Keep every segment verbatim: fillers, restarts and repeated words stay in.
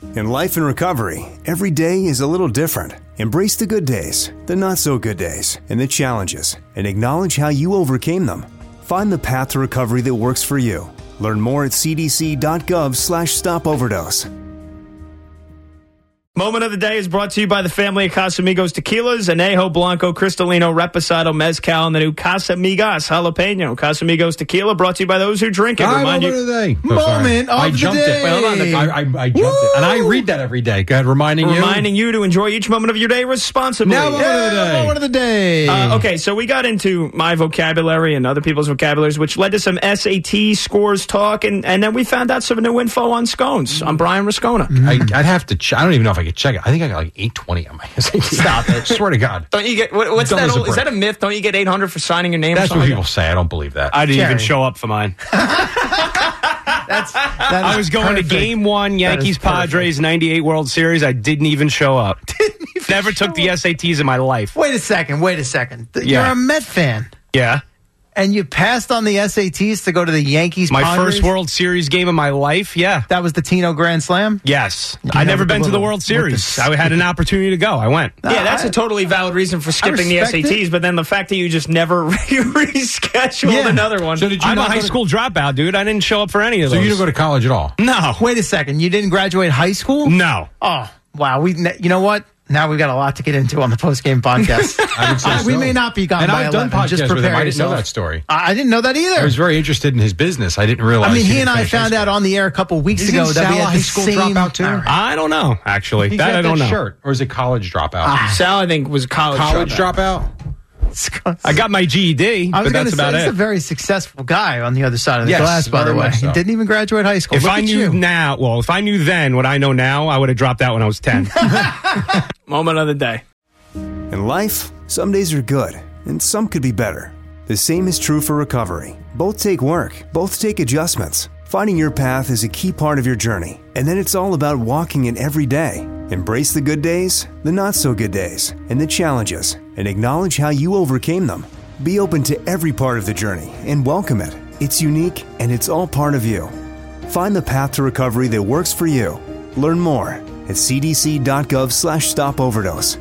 In life and recovery, every day is a little different. Embrace the good days, the not so good days, and the challenges, and acknowledge how you overcame them. Find the path to recovery that works for you. Learn more at cdc.gov slash stop overdose. Moment of the day is brought to you by the family of Casamigos Tequilas, Anejo, Blanco, Cristalino, Reposado, Mezcal, and the new Casamigas Jalapeno. Casamigos Tequila brought to you by those who drink it. Hi, Remind moment you, of the day. Oh, moment of I the jumped day. it. Wait, hold on. I, I, I jumped Woo! it. And I read that every day. Go ahead, reminding you. reminding you to enjoy each moment of your day responsibly. Now, moment of the day. Moment of the day. Uh, okay, so we got into my vocabulary and other people's vocabularies, which led to some S A T scores talk, and, and then we found out some new info on scones. I'm Brian Rascona. I, I'd have to check. I don't even know if I could check it. I think I got like eight twenty on my S A T. Stop it. Swear to God. Don't you get, what, what's Dumb that? as a Old, is brick. that a myth? Don't you get eight hundred for signing your name? That's or what something people say. I don't believe that. I didn't Jerry. even show up for mine. That's, that I is was going perfect. to Game One, Yankees Padres ninety-eight World Series. I didn't even show up. Never took the S A Ts in my life. Wait a second. Wait a second. Th- Yeah. You're a Met fan, Yeah, and you passed on the S A Ts to go to the Yankees. my Padres? first World Series game of my life. Yeah. That was the Tino Grand Slam. Yes, You I never never been to the delivered. World With Series. the- I had an opportunity to go. I went. Yeah, that's I- a totally valid reason for skipping the S A respect Ts, it. but then the fact that you just never re- rescheduled Yeah. another one. So did you I'm a not high go to- school dropout, dude. I didn't show up for any of So those. you didn't go to college at all? No. Wait a second. You didn't graduate high school? No. Oh, wow. We. ne- You know what? Now we've got a lot to get into on the post game podcast. I would say Uh, we so. may not be gone And by I've done eleven. Just podcasts with him. prepare I didn't know yourself. that story. I I didn't know that either. I was very interested in his business. I didn't realize. I mean, he didn't and I finish high found out school. on the air a couple weeks Isn't ago that we Sal had a the high school same dropout too? All right. I don't know, actually. He's that got I don't that know. shirt, or is it college dropout? Sal, I think, was a college college dropout. dropout. I got my G E D, I was but going that's to say, about he's it. a very successful guy on the other side of the Yes, glass, by the very way. much so. He didn't even graduate high school. If Look I at knew you. now, well, if I knew then what I know now, I would have dropped out when I was ten. Moment of the day. In life, some days are good, and some could be better. The same is true for recovery. Both take work, both take adjustments. Finding your path is a key part of your journey, and then it's all about walking it every day. Embrace the good days, the not so good days, and the challenges, and acknowledge how you overcame them. Be open to every part of the journey and welcome it. It's unique, and it's all part of you. Find the path to recovery that works for you. Learn more at cdc.gov slash stop overdose.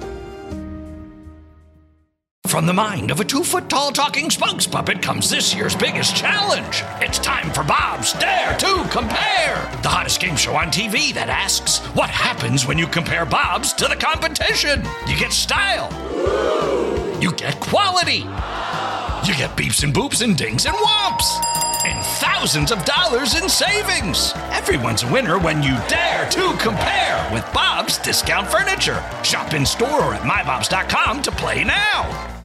From the mind of a two-foot-tall talking spokes puppet comes this year's biggest challenge. It's time for Bob's Dare to Compare, the hottest game show on T V that asks, what happens when you compare Bob's to the competition? You get style. You get quality. You get beeps and boops and dings and whomps. And thousands of dollars in savings. Everyone's a winner when you dare to compare with Bob's Discount Furniture. Shop in store or at my bobs dot com to play now.